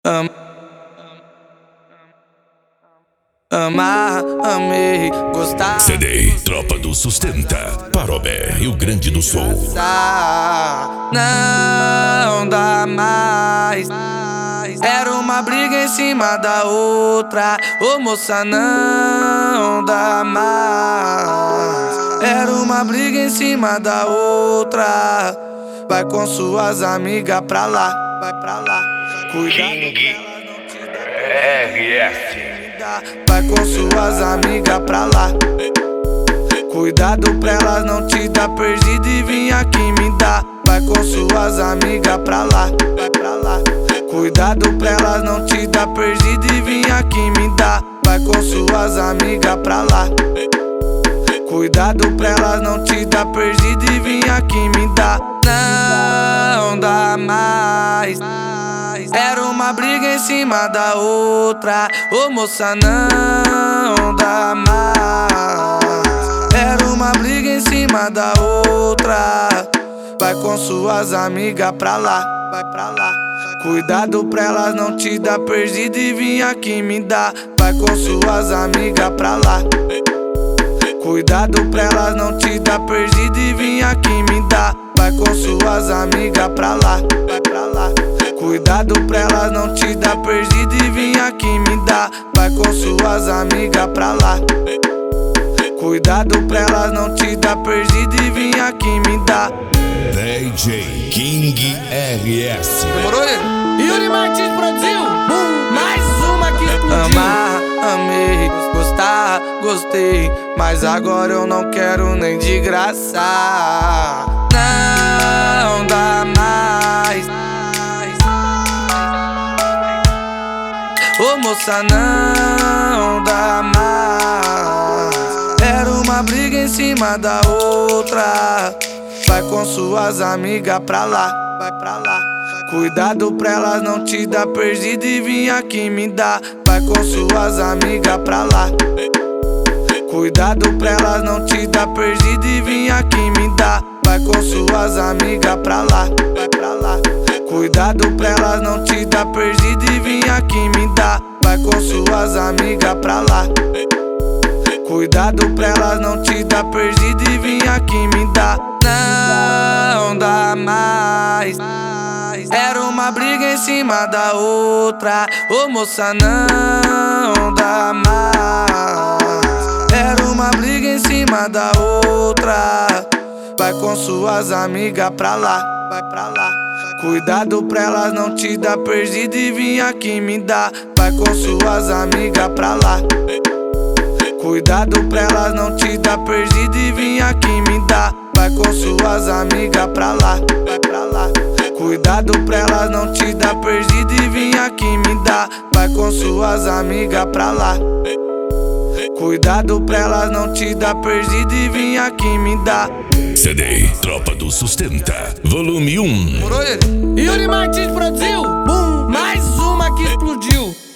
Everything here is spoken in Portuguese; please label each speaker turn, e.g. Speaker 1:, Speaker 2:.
Speaker 1: Am Amar, amei, gostar.
Speaker 2: CD Tropa do Sustenta, Parobé, Rio Grande do Sul.
Speaker 1: Não dá mais. Era uma briga em cima da outra. Ô moça, não dá mais. Era uma briga em cima da outra. Vai com suas amigas pra lá, vai pra lá. Cuidado pra elas não te dar
Speaker 2: RS.
Speaker 1: Vai com suas amigas pra lá. Cuidado pra elas não te dar perdido e vim aqui me dar. Vai com suas amigas pra lá, vai pra lá. Cuidado pra elas não te dar perdido e vim aqui me dar. Vai com suas amigas pra lá. Cuidado pra elas não te dar perdido e vim aqui me dar. Não dá mais. Era uma briga em cima da outra. Ô moça, não dá mais. Era uma briga em cima da outra. Vai com suas amigas pra lá, vai pra lá. Cuidado pra elas não te dar perdido e vim aqui me dar. Vai com suas amigas pra lá. Cuidado pra elas não te dar perdido e vim aqui me dar. Vai com suas amigas pra lá, vai pra lá. Cuidado pra elas não te dar perdido e vim aqui me dar. Vai com suas amigas pra lá. Cuidado pra elas não te dar perdido e vim aqui me dar.
Speaker 2: DJ King RS.
Speaker 1: Demorou, nego?
Speaker 3: Yuri Martins produziu mais uma que explodiu.
Speaker 1: Amar, amei, gostar, gostei, mas agora eu não quero nem de graça. Não dá mais. Ô moça, não dá mais. Era uma briga em cima da outra. Vai com suas amigas pra lá, vai pra lá. Cuidado pra elas não te dar perdido e vim aqui me dar. Vai com suas amigas pra lá. Cuidado pra elas não te dar perdido e vim aqui me dar. Vai com suas amigas pra lá, vai pra lá. Cuidado pra elas não te dar perdido e vim aqui me dar. Vai com suas amigas pra lá. Cuidado pra elas não te dar perdido e vim aqui me dar. Não dá mais. Era uma briga em cima da outra. Ô moça, não dá mais. Era uma briga em cima da outra. Vai com suas amigas pra lá, vai pra lá. Cuidado pra elas não te dar perdido e vim aqui me dar. Vai com suas amigas pra lá. Cuidado pra elas não te dar perdido e vim aqui me dar. Vai com suas amigas pra lá, vai pra lá. Cuidado pra elas não te dar perdido e vim aqui me dar. Vai com suas amigas pra lá. Cuidado pra elas não te dar perdido e vim aqui me dar.
Speaker 2: CD Tropa do Sustenta, volume 1.
Speaker 1: Demorou, ele?
Speaker 3: Yuri Martins produziu mais uma que explodiu.